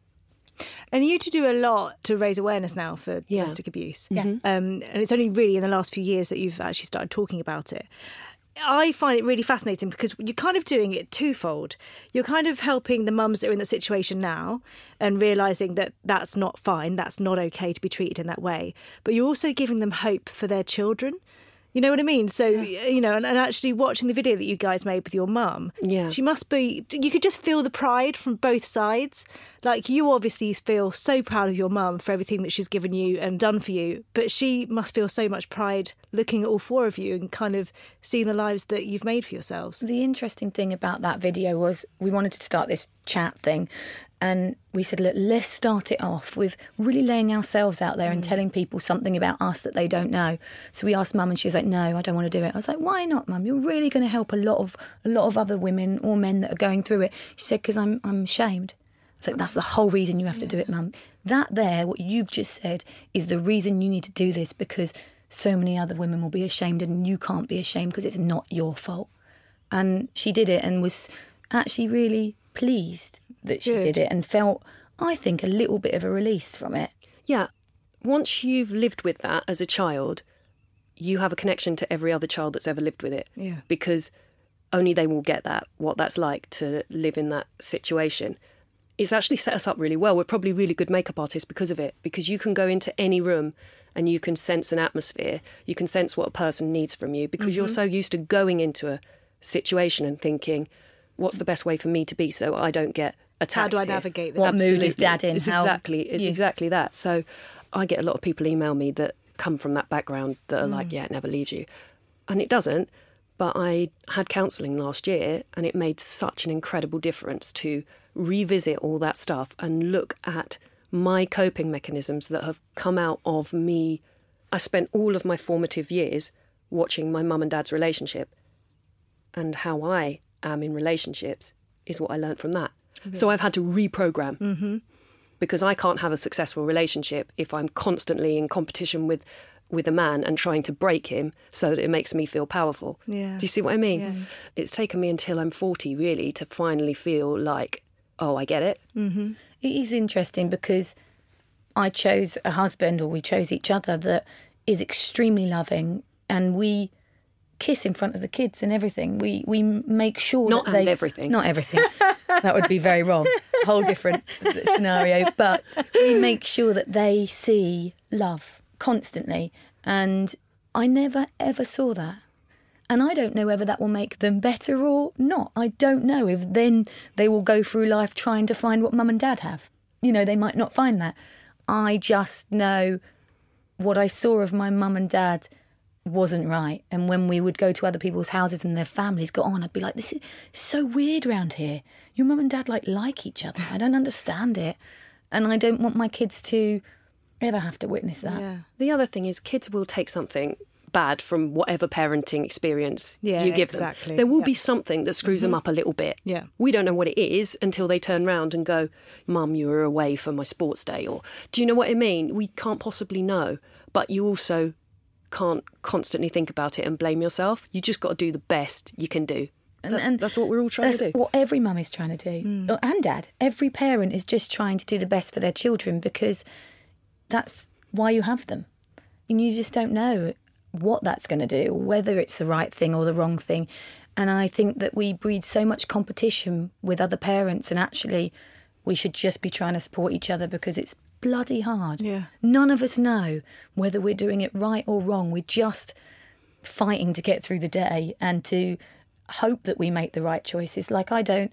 And you two do a lot to raise awareness now for domestic abuse. Yeah. And it's only really in the last few years that you've actually started talking about it. I find it really fascinating because you're kind of doing it twofold. You're kind of helping the mums that are in the situation now and realising that that's not fine, that's not okay to be treated in that way. But you're also giving them hope for their children. You know what I mean? So, you know, and actually watching the video that you guys made with your mum, she must be, you could just feel the pride from both sides. Like, you obviously feel so proud of your mum for everything that she's given you and done for you, but she must feel so much pride looking at all four of you and kind of seeing the lives that you've made for yourselves. The interesting thing about that video was we wanted to start this chat thing. And we said, look, let's start it off with really laying ourselves out there and telling people something about us that they don't know. So we asked Mum and she was like, no, I don't want to do it. I was like, why not, Mum? You're really going to help a lot of other women or men that are going through it. She said, because I'm ashamed. I was like, that's the whole reason you have to do it, Mum. That there, what you've just said, is the reason you need to do this, because so many other women will be ashamed and you can't be ashamed because it's not your fault. And she did it and was actually really pleased that she did it and felt, I think, a little bit of a release from it. Yeah. Once you've lived with that as a child, you have a connection to every other child that's ever lived with it. Yeah. Because only they will get that, what that's like to live in that situation. It's actually set us up really well. We're probably really good makeup artists because of it, because you can go into any room and you can sense an atmosphere. You can sense what a person needs from you because you're so used to going into a situation and thinking, what's the best way for me to be so I don't get attacked? How do I here? navigate this? What mood is Dad in? It's exactly that. So I get a lot of people email me that come from that background that are like, yeah, it never leaves you. And it doesn't. But I had counselling last year and it made such an incredible difference to revisit all that stuff and look at my coping mechanisms that have come out of me. I spent all of my formative years watching my mum and dad's relationship, and how I am in relationships is what I learned from that. Okay. So I've had to reprogram because I can't have a successful relationship if I'm constantly in competition with a man and trying to break him so that it makes me feel powerful. Yeah. Do you see what I mean? Yeah. It's taken me until I'm 40 really to finally feel like, oh, I get it. Mm-hmm. It is interesting because I chose a husband, or we chose each other, that is extremely loving, and we kiss in front of the kids and everything. We make sure not that everything. Not everything. That would be very wrong. Whole different scenario. But we make sure that they see love constantly. And I never, ever saw that. And I don't know whether that will make them better or not. I don't know if then they will go through life trying to find what mum and dad have. You know, they might not find that. I just know what I saw of my mum and dad wasn't right. And when we would go to other people's houses and their families got on, I'd be like, this is so weird around here. Your mum and dad like each other. I don't understand it. And I don't want my kids to ever have to witness that. Yeah. The other thing is kids will take something bad from whatever parenting experience Yeah, you give exactly. them. There will be something that screws them up a little bit. Yeah. We don't know what it is until they turn round and go, Mum, you were away for my sports day. Or do you know what I mean? We can't possibly know. But you also can't constantly think about it and blame yourself. You just got to do the best you can do. That's what we're all trying to do. That's what every mum is trying to do. And dad. Every parent is just trying to do the best for their children because that's why you have them. And you just don't know what that's going to do, whether it's the right thing or the wrong thing. And I think that we breed so much competition with other parents, and actually we should just be trying to support each other because it's bloody hard. Yeah. None of us know whether we're doing it right or wrong. We're just fighting to get through the day and to hope that we make the right choices. Like, I don't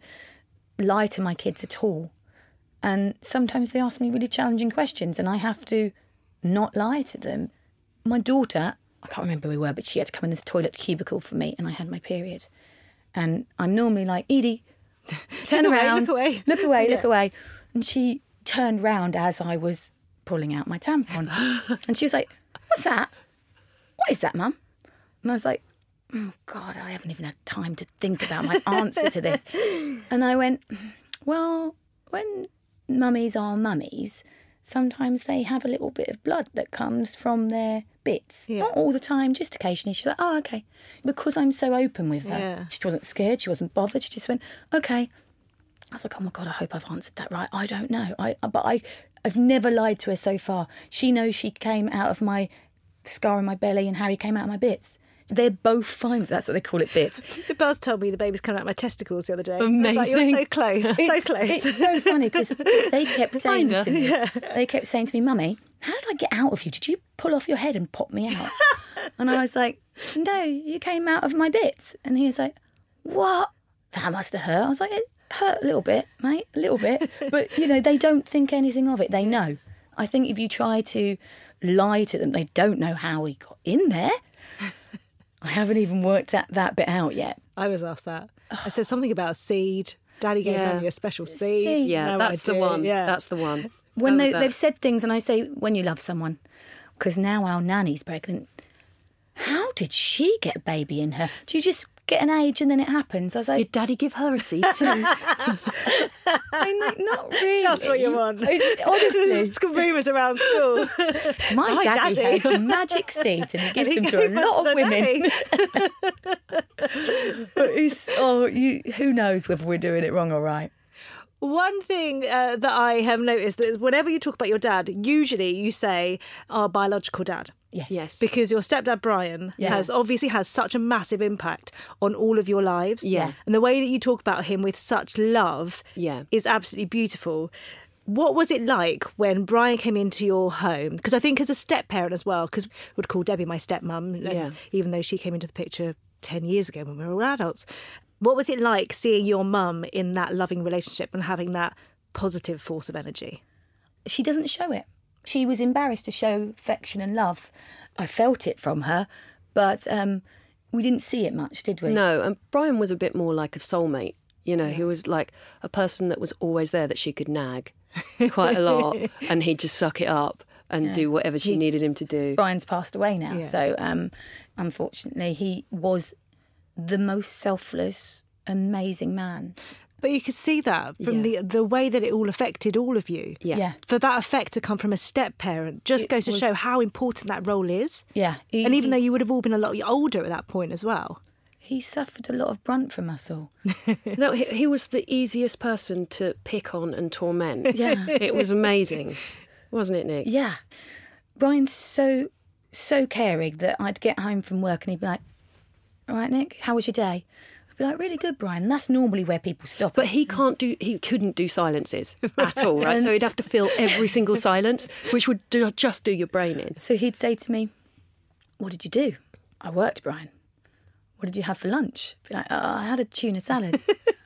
lie to my kids at all. And sometimes they ask me really challenging questions and I have to not lie to them. My daughter, I can't remember where we were, but she had to come in this toilet cubicle for me and I had my period. And I'm normally like, Edie, turn around, look away. And she turned round as I was pulling out my tampon. And she was like, what's that? What is that, Mum? And I was like, oh, God, I haven't even had time to think about my answer to this. And I went, well, when mummies are mummies, sometimes they have a little bit of blood that comes from their bits. Yeah. Not all the time, just occasionally. She's like, oh, okay. Because I'm so open with her. Yeah. She wasn't scared. She wasn't bothered. She just went, okay. I was like, oh, my God, I hope I've answered that right. I don't know. I've never lied to her so far. She knows she came out of my scar on my belly and Harry came out of my bits. They're both fine. That's what they call it, bits. The Buzz told me the baby's coming out of my testicles the other day. Amazing. Like, you're so close. So close. It's so funny because they kept saying to me, they kept saying to me, Mummy, how did I get out of you? Did you pull off your head and pop me out? And I was like, no, you came out of my bits. And he was like, what? That must have hurt. I was like, it hurt a little bit, mate, a little bit. But, you know, they don't think anything of it. They know. I think if you try to lie to them, they don't know how he got in there. I haven't even worked that bit out yet. I was asked that. I said something about a seed. Daddy gave Mummy a special seed. Yeah, no that's idea. the one. Yeah. That's the one. When they've said things and I say, when you love someone, because now our nanny's pregnant, how did she get a baby in her? Do you just get an age and then it happens? I was like, did Daddy give her a seed too? I mean, like, not really. That's what you want. Honestly. There's rumours around school. My daddy has magic seeds and he gives them to a lot of women. But who knows whether we're doing it wrong or right. One thing that I have noticed is whenever you talk about your dad, usually you say our biological dad. Yes. Because your stepdad, Brian, has such a massive impact on all of your lives. Yeah. And the way that you talk about him with such love is absolutely beautiful. What was it like when Brian came into your home? Because I think as a step-parent as well, because we'd call Debbie my stepmum, even though she came into the picture 10 years ago when we were all adults. What was it like seeing your mum in that loving relationship and having that positive force of energy? She doesn't show it. She was embarrassed to show affection and love. I felt it from her, but we didn't see it much, did we? No, and Brian was a bit more like a soulmate. You know, he was like a person that was always there that she could nag quite a lot and he'd just suck it up and do whatever she needed him to do. Brian's passed away now, so unfortunately he was the most selfless, amazing man. But you could see that from the way that it all affected all of you. Yeah. For that effect to come from a step-parent just goes to show how important that role is. Yeah. And even though you would have all been a lot older at that point as well. He suffered a lot of brunt from us all. No, he was the easiest person to pick on and torment. Yeah. It was amazing. Wasn't it, Nick? Yeah. Brian's so caring that I'd get home from work and he'd be like, all right, Nick, how was your day? I'd be like, really good, Brian. That's normally where people stop. But he couldn't do silences at all, right? So he'd have to fill every single silence, which would just do your brain in. So he'd say to me, what did you do? I worked, Brian. what did you have for lunch? Be like, oh, I had a tuna salad.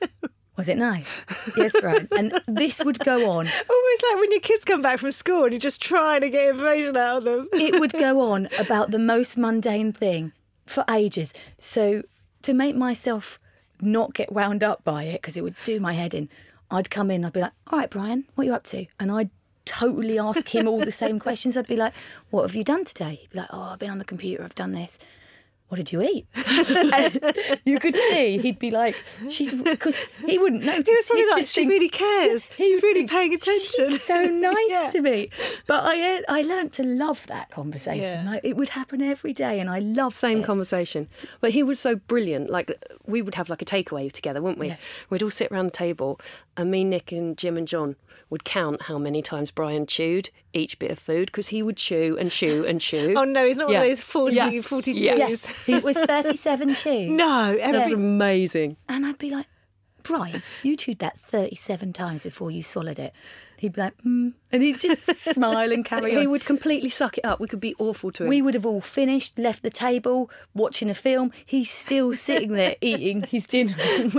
Was it nice? Yes, Brian. And this would go on. Almost like when your kids come back from school and you're just trying to get information out of them. It would go on about the most mundane thing for ages. So to make myself not get wound up by it, because it would do my head in, I'd come in, I'd be like, all right, Brian, what are you up to? And I'd totally ask him all the same questions. I'd be like, what have you done today? He'd be like, oh, I've been on the computer, I've done this. What did you eat? And you could see he'd be like, because he wouldn't notice. He was probably He'd like, just she think, really cares. He's really paying attention. She's so nice to me. But I learned to love that conversation. Yeah. Like, it would happen every day, and I loved Same it. conversation. But he was so brilliant. Like, we would have like a takeaway together, wouldn't we? Yeah. We'd all sit around the table, and me, Nick and Jim and John would count how many times Brian chewed each bit of food, because he would chew and chew and chew. Oh, no, he's not one of those 40 Yes. chews. Yes. It was 37 chews. No, That's amazing. And I'd be like, Brian, you chewed that 37 times before you swallowed it. He'd be like, and he'd just smile and carry on. He would completely suck it up. We could be awful to him. We would have all finished, left the table, watching a film. He's still sitting there eating his dinner.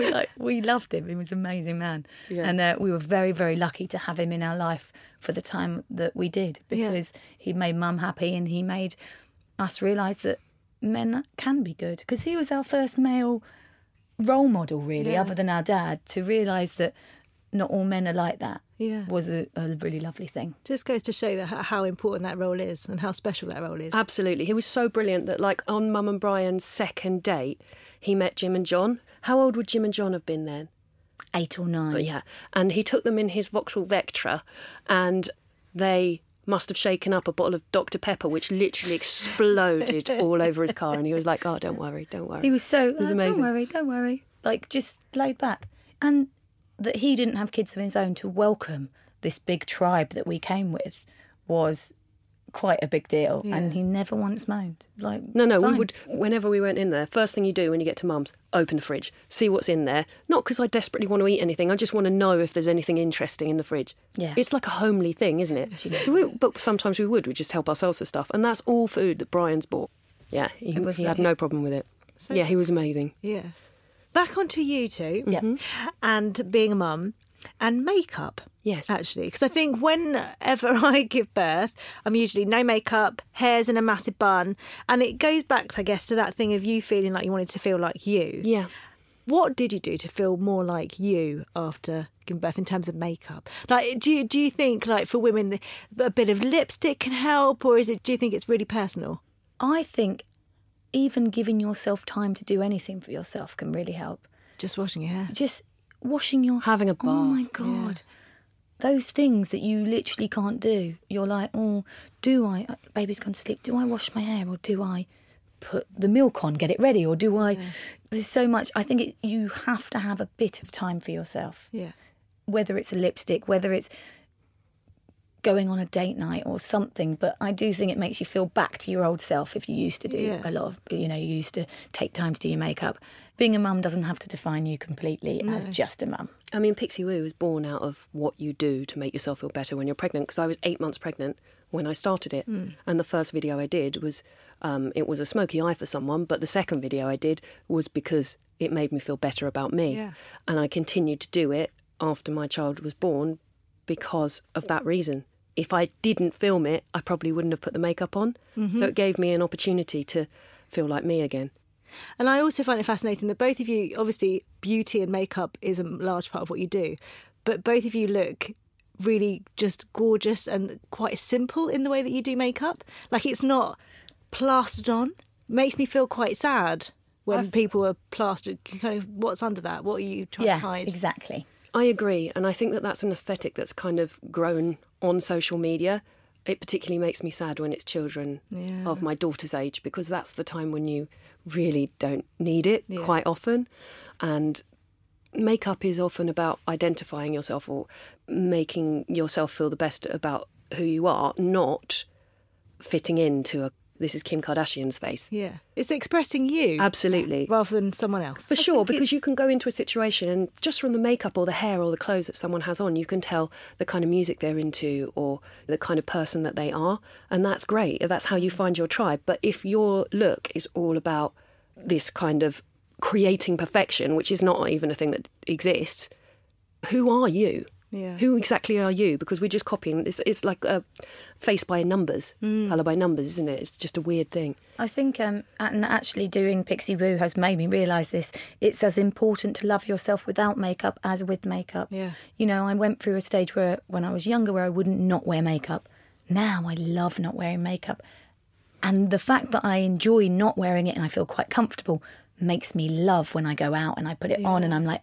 We loved him. He was an amazing man. Yeah. And we were very, very lucky to have him in our life for the time that we did, because he made Mum happy, and he made us realise that men can be good. Because he was our first male role model, really, other than our dad, to realise that not all men are like that. Was a really lovely thing. Just goes to show that how important that role is and how special that role is. Absolutely. He was so brilliant that, like, on Mum and Brian's second date, he met Jim and John. How old would Jim and John have been then? 8 or 9. Yeah. And he took them in his Vauxhall Vectra, and they must have shaken up a bottle of Dr. Pepper, which literally exploded all over his car. And he was like, oh, don't worry, don't worry. He was so, It was amazing. Don't worry. Like, just laid back. And that he didn't have kids of his own to welcome this big tribe that we came with was quite a big deal. Yeah. And he never once moaned. Like, No, fine. we would, whenever we went in there, first thing you do when you get to Mum's, open the fridge, see what's in there. Not because I desperately want to eat anything, I just want to know if there's anything interesting in the fridge. Yeah. It's like a homely thing, isn't it? But sometimes we'd just help ourselves to stuff. And that's all food that Brian's bought. Yeah, he had no problem with it. Yeah, he was amazing. Yeah. Back onto you two. Yep. And being a mum and makeup. Yes. Actually, because I think whenever I give birth, I'm usually no makeup, hair's in a massive bun. And it goes back, I guess, to that thing of you feeling like you wanted to feel like you. Yeah. What did you do to feel more like you after giving birth in terms of makeup? Like, do you think, like, for women, a bit of lipstick can help, or do you think it's really personal? I think even giving yourself time to do anything for yourself can really help. Just washing your hair. Just washing your... Having a bath. Oh, my God. Those things that you literally can't do. You're like, oh, do I... Baby's gone to sleep. Do I wash my hair, or do I put the milk on, get it ready, or do I... Yeah. There's so much... I think you have to have a bit of time for yourself. Yeah. Whether it's a lipstick, whether it's going on a date night or something, but I do think it makes you feel back to your old self if you used to do a lot of, you used to take time to do your makeup. Being a mum doesn't have to define you completely as just a mum. I mean, Pixie Woo was born out of what you do to make yourself feel better when you're pregnant, because I was 8 months pregnant when I started it. And the first video I did was, it was a smoky eye for someone, but the second video I did was because it made me feel better about me. Yeah. And I continued to do it after my child was born because of that reason. If I didn't film it, I probably wouldn't have put the makeup on. So it gave me an opportunity to feel like me again. And I also find it fascinating that both of you, obviously, beauty and makeup is a large part of what you do, but both of you look really just gorgeous and quite simple in the way that you do makeup. Like, it's not plastered on. It makes me feel quite sad when people are plastered. Kind of, what's under that? What are you trying to hide? Yeah, exactly. I agree, and I think that that's an aesthetic that's kind of grown on social media. It particularly makes me sad when it's children of my daughter's age, because that's the time when you really don't need it quite often. And makeup is often about identifying yourself or making yourself feel the best about who you are, not fitting into this is Kim Kardashian's face. Yeah. It's expressing you. Absolutely. Rather than someone else. For sure, because you can go into a situation and just from the makeup or the hair or the clothes that someone has on, you can tell the kind of music they're into or the kind of person that they are. And that's great. That's how you find your tribe. But if your look is all about this kind of creating perfection, which is not even a thing that exists, who are you? Yeah. Who exactly are you? Because we're just copying. It's like a face by numbers, colour by numbers, isn't it? It's just a weird thing. I think, and actually doing Pixie Woo has made me realise this. It's as important to love yourself without makeup as with makeup. Yeah. You know, I went through a stage where, when I was younger, where I wouldn't not wear makeup. Now I love not wearing makeup. And the fact that I enjoy not wearing it and I feel quite comfortable makes me love when I go out and I put it on and I'm like,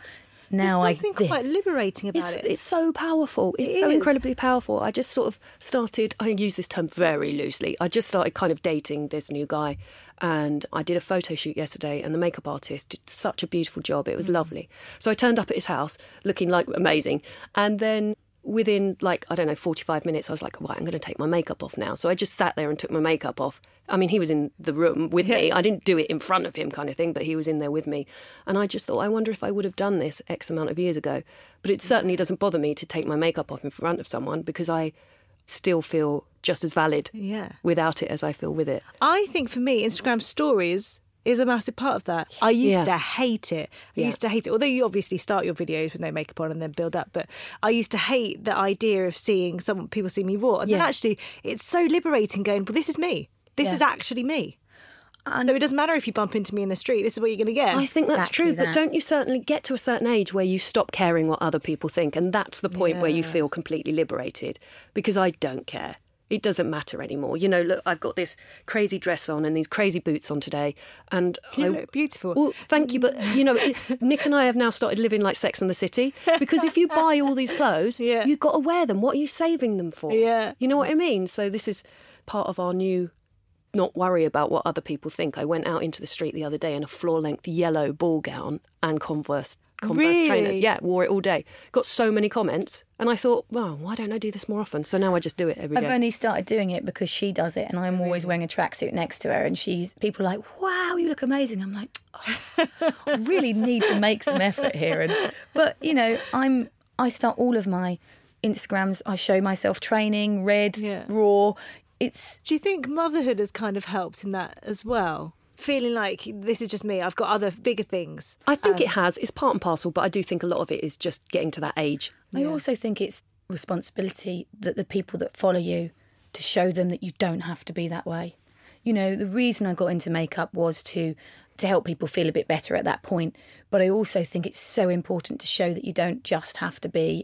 now There's something quite liberating about it. It's so powerful. It's so incredibly powerful. I just sort of started, I use this term very loosely, I just started kind of dating this new guy, and I did a photo shoot yesterday and the makeup artist did such a beautiful job. It was lovely. So I turned up at his house looking like amazing, and then within 45 minutes I was like, right, I'm going to take my makeup off now. So I just sat there and took my makeup off. I mean, he was in the room with me. I didn't do it in front of him kind of thing, but he was in there with me. And I just thought, I wonder if I would have done this X amount of years ago. But it certainly doesn't bother me to take my makeup off in front of someone, because I still feel just as valid without it as I feel with it. I think for me, Instagram stories is a massive part of that. I used to hate it. I used to hate it. Although you obviously start your videos with no makeup on and then build up. But I used to hate the idea of seeing people see me raw. And then actually, it's so liberating going, well, this is me. This is actually me. So it doesn't matter if you bump into me in the street. This is what you're going to get. I think that's true. But don't you certainly get to a certain age where you stop caring what other people think? And that's the point where you feel completely liberated. Because I don't care. It doesn't matter anymore. You know, look, I've got this crazy dress on and these crazy boots on today. And you look beautiful. Well, thank you. But, you know, Nick and I have now started living like Sex and the City. Because if you buy all these clothes, you've got to wear them. What are you saving them for? Yeah. You know what I mean? So this is part of our new not worry about what other people think. I went out into the street the other day in a floor-length yellow ball gown and Converse trainers. Yeah, wore it all day. Got so many comments. And I thought, well, why don't I do this more often? So now I just do it every day. I've only started doing it because she does it, and I'm always wearing a tracksuit next to her, and people are like, wow, you look amazing. I'm like, I really need to make some effort here. But, you know, I start all of my Instagrams, I show myself training, raw. Do you think motherhood has kind of helped in that as well? Feeling like this is just me, I've got other bigger things. I think it has. It's part and parcel, but I do think a lot of it is just getting to that age. I also think it's responsibility that the people that follow you, to show them that you don't have to be that way. You know, the reason I got into makeup was to help people feel a bit better at that point. But I also think it's so important to show that you don't just have to be.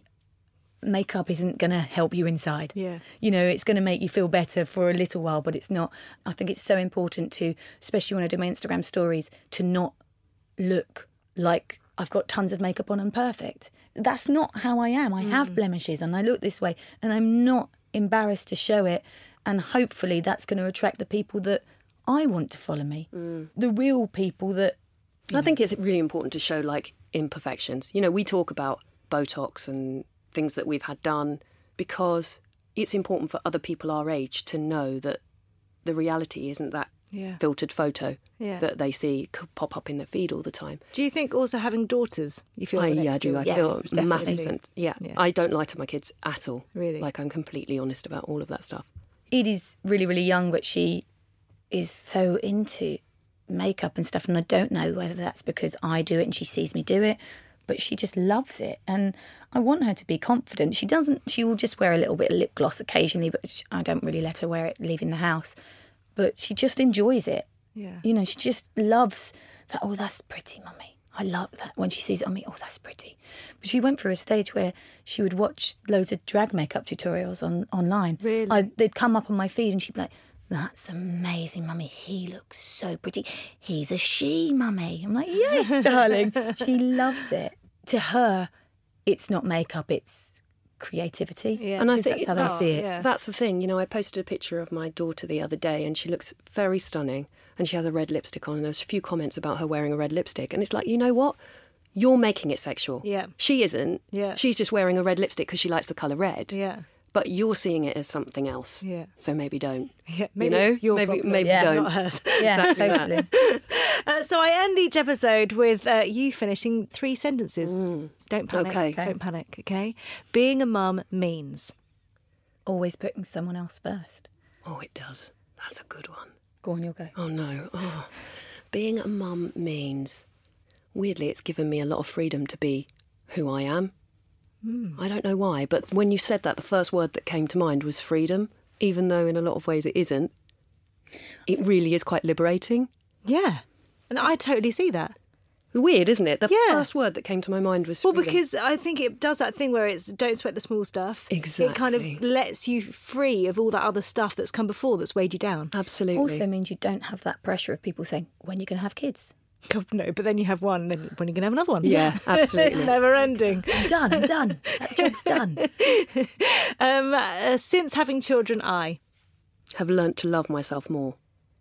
Makeup isn't going to help you inside. Yeah. You know, it's going to make you feel better for a little while, but it's not. I think it's so important to, especially when I do my Instagram stories, to not look like I've got tons of makeup on and perfect. That's not how I am. I have blemishes and I look this way, and I'm not embarrassed to show it. And hopefully that's going to attract the people that I want to follow me. The real people that... I think it's really important to show, like, imperfections. You know, we talk about Botox and things that we've had done because it's important for other people our age to know that the reality isn't that filtered photo that they see pop up in their feed all the time. Do you think also having daughters, you feel I do. I feel massive sense. Yeah. Yeah. I don't lie to my kids at all. Really? Like, I'm completely honest about all of that stuff. Edie's really, really young, but she is so into makeup and stuff, and I don't know whether that's because I do it and she sees me do it, but she just loves it, and I want her to be confident. She will just wear a little bit of lip gloss occasionally, but I don't really let her wear it leaving the house. But she just enjoys it. Yeah. You know, she just loves that, oh, that's pretty, mummy. I love that when she sees it on me, oh, that's pretty. But she went through a stage where she would watch loads of drag makeup tutorials online. Really? They'd come up on my feed and she'd be like, that's amazing, mummy. He looks so pretty. He's a she, mummy. I'm like, yes, darling. She loves it. To her, it's not makeup, it's creativity. Yeah. And I think that's how they see it. Yeah. That's the thing. You know, I posted a picture of my daughter the other day and she looks very stunning and she has a red lipstick on, and there's a few comments about her wearing a red lipstick, and it's like, you know what? You're making it sexual. Yeah. She isn't. Yeah. She's just wearing a red lipstick because she likes the colour red. Yeah. But you're seeing it as something else. Yeah. So maybe don't. Yeah, you know? it's your maybe problem. don't. Not hers. Yeah, Exactly that. totally. So I end each episode with you finishing 3 sentences. Don't panic. Okay. Don't panic, okay? Being a mum means... Always putting someone else first. Oh, it does. That's a good one. Go on, you'll go. Oh, no. Oh. Being a mum means, weirdly, it's given me a lot of freedom to be who I am. I don't know why, but when you said that, the first word that came to mind was freedom, even though in a lot of ways it isn't. It really is quite liberating. Yeah. And I totally see that. Weird, isn't it? The Yeah. first word that came to my mind was Well, freedom. because I think it does that thing where it's don't sweat the small stuff. Exactly. It kind of lets you free of all that other stuff that's come before that's weighed you down. Absolutely. Also means you don't have that pressure of people saying, when are you going to have kids? God, no, but then you have one, then when are you going to have another one? Yeah, absolutely. It's never ending. I'm done. That job's done. Since having children, I have learnt to love myself more.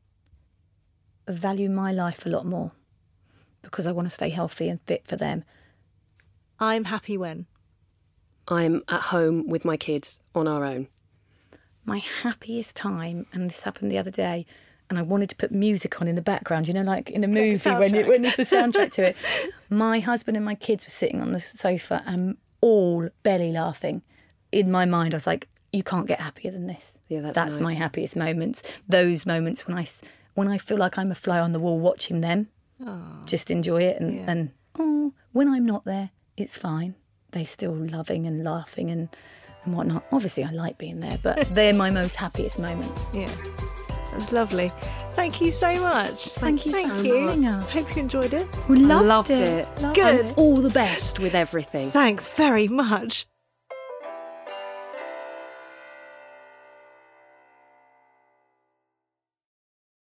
Value my life a lot more because I want to stay healthy and fit for them. I'm happy when I'm at home with my kids on our own. My happiest time, and this happened the other day, and I wanted to put music on in the background, you know, like in a movie when it's the soundtrack to it. My husband and my kids were sitting on the sofa and all belly laughing. In my mind, I was like, you can't get happier than this. Yeah, that's That's nice. my happiest moments. Those moments when I feel like I'm a fly on the wall watching them, just enjoy it. And when I'm not there, it's fine. They're still loving and laughing and whatnot. Obviously, I like being there, but they're my most happiest moments. Yeah, that's lovely. Thank you so much. Thank you so much. Hope you enjoyed it. We Loved it. Good. And all the best with everything. Thanks very much.